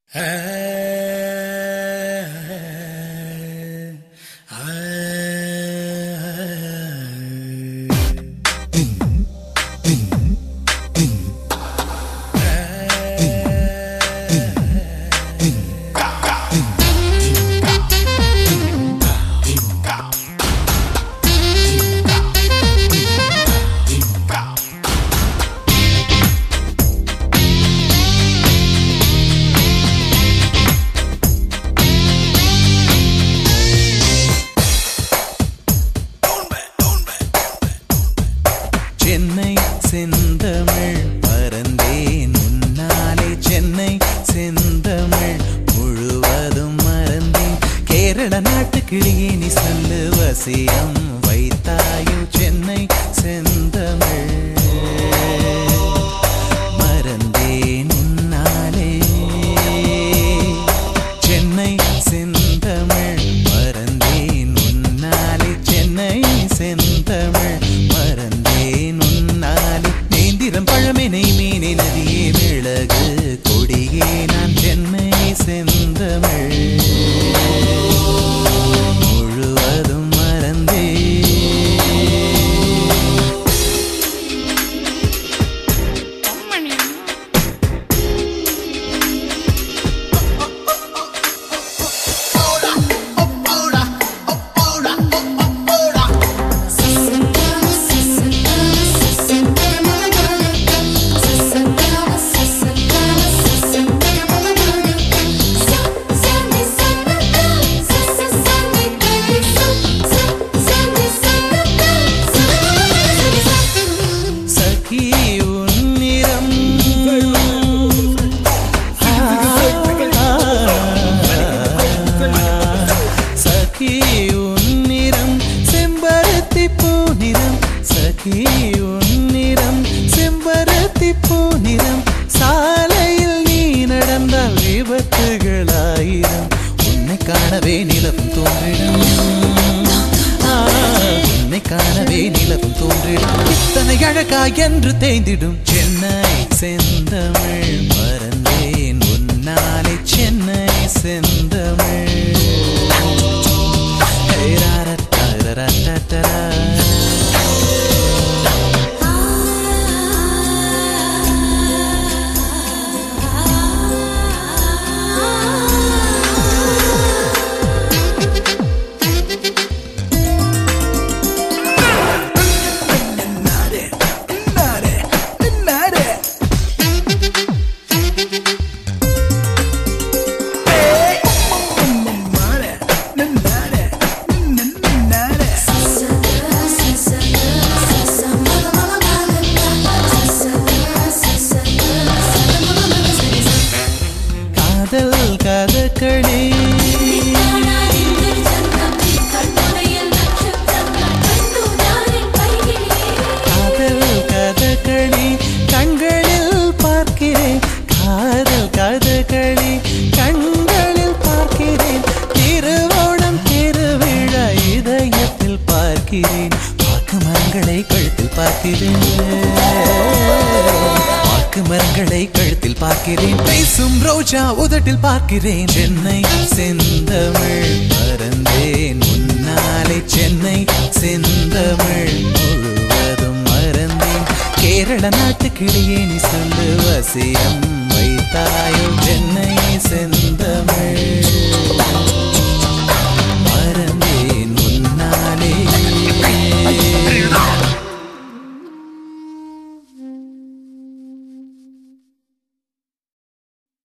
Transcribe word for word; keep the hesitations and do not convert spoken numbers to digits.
சென்னை செந்தமிழ் மறந்தேன் உன்னாலே சென்னை செந்தமிழ் முழுவதும் மறந்தேன் கேரள நாட்டு கிளியே நீ சொல்லு வசியம் வைத்தாயோ சென்னை செந்தமிழ் மறந்தேன் உன்னாலே சென்னை செந்தமிழ் மறந்தேன் உன்னாலே சென்னை செந்தமிழ் மறந்தேன் உன்னாலே நேந்திரம் பழமினை மீனை நதியே மிளகு கொடியே நான் சென்னை செந்தமிழ் முழுவதும் மறந்தேன் செம்பருத்தி பூநிறம் சாலையில் நீ நடந்தால் விபத்துகளாயிரம் உன்னை காணவே நிலவும் தோன்றிடும் உன்னை காணவே நிலவும் தோன்றிடும் இத்தனை அழகா என்று தேய்ந்திடும் சென்னை செந்தமிழ் மறந்தேன் உன்னாலே சென்னை செந்தமிழ் கதகளி காதல் கதகளி கண்களில் பார்க்கிறேன் காதல் கதகளி கண்களில் பார்க்கிறேன் திருவோணம் திருவிழா இதயத்தில் பார்க்கிறேன் பாக்கு மரங்களை கழுத்தில் பார்க்கிறேன் மரங்களை கழுத்தில் பார்க்கிறேன் பேசும் ரோஜா உதட்டில் பார்க்கிறேன் சென்னை செந்தமிழ் மறந்தேன் உன்னாலே சென்னை செந்தமிழ் முழுவதும் மறந்தேன் கேரள நாட்டு கிளியே நீ சொல்லு வசியம் வைத்தாயோ